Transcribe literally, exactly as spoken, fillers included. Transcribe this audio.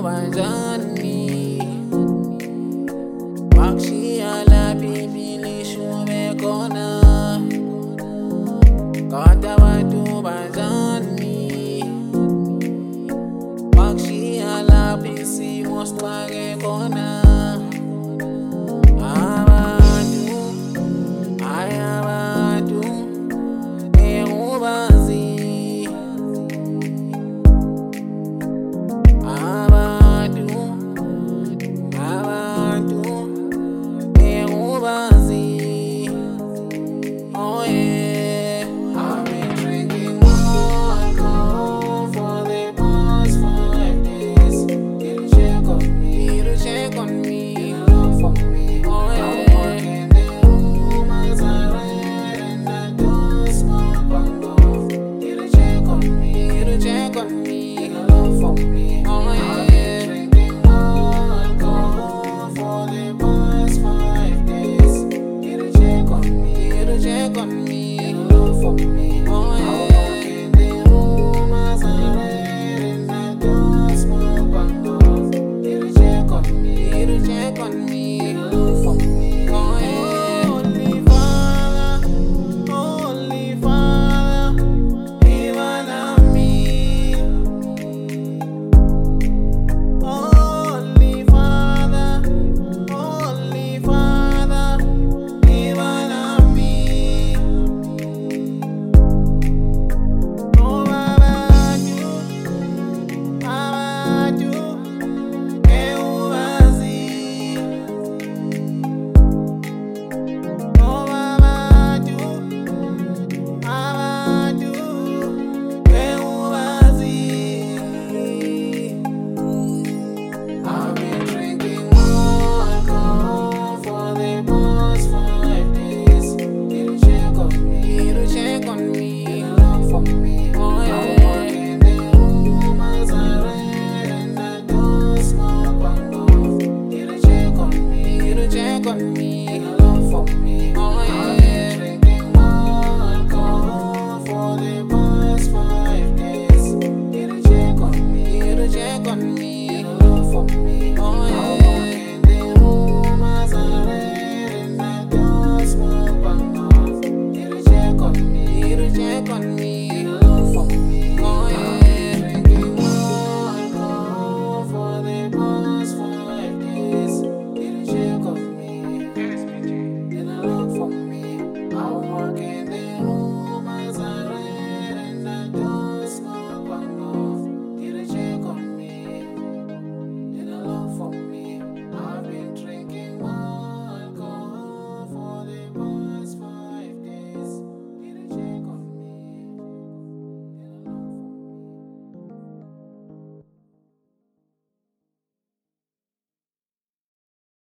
banjani Bakshi ala pipili shume kona Kata watu banjani Bakshi ala pisi mostwage kona Abadu, ayabadu, eubazi Oh yeah, I've been drinking alcohol for the past five days. It'll check on me, it'll check on me, love for me. Oh yeah, I'm walking the room as I read and I don't smoke bongo. It'll check on me, it'll check on me, love for me. Oh yeah, I've been drinking alcohol for the past five days. It'll check on me, it'll check on me, love for me. Oh yeah, I walk in the room as I read and I don't smoke bongo. It'll check on me, it'll check on me, love for me. Oh yeah, Holy Father, Holy Father, even on me. Holy Father, Holy Father, even on me. Oh Baba do, Baba do, eubazi. Oh Baba do, Baba do, eubazi. I've been drinking alcohol for the past five days. It'll check on me, it'll check on me, love for me. Oh yeah, I'm walking the room as I read and I don't smoke bongo. It'll check on me, it'll check on me.